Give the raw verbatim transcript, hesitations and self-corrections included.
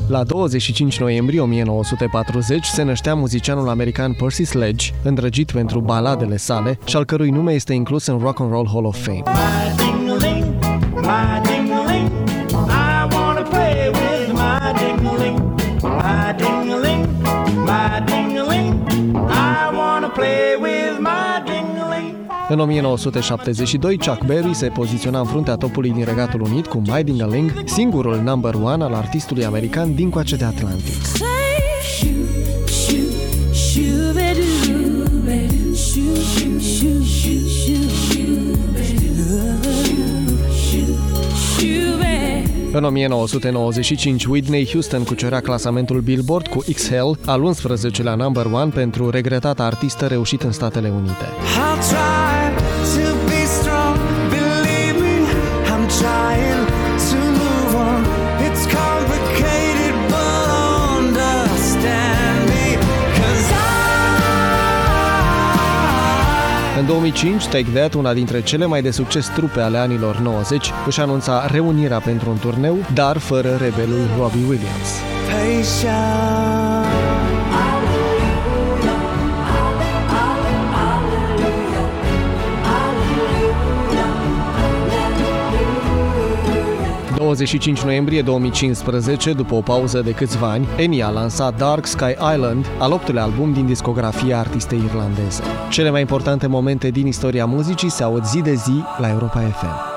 La douăzeci și cinci noiembrie o mie nouă sute patruzeci se năștea muzicianul american Percy Sledge, îndrăgit pentru baladele sale și al cărui nume este inclus în Rock and Roll Hall of Fame. În o mie nouă sute șaptezeci și doi, Chuck Berry se poziționa în fruntea topului din Regatul Unit cu My Ding-a-Ling, singurul number one al artistului american dincoace de Atlantic. În o mie nouă sute nouăzeci și cinci, Whitney Houston cucerea clasamentul Billboard cu Exhale, al unsprezecelea number one pentru regretata artistă reușit în Statele Unite. În două mii cinci, Take That, una dintre cele mai de succes trupe ale anilor nouăzeci, își anunța reunirea pentru un turneu, dar fără rebelul Robbie Williams. douăzeci și cinci noiembrie două mii cincisprezece, după o pauză de câțiva ani, Enya a lansat Dark Sky Island, al optulea album din discografia artistei irlandeze. Cele mai importante momente din istoria muzicii se aud zi de zi la Europa F M.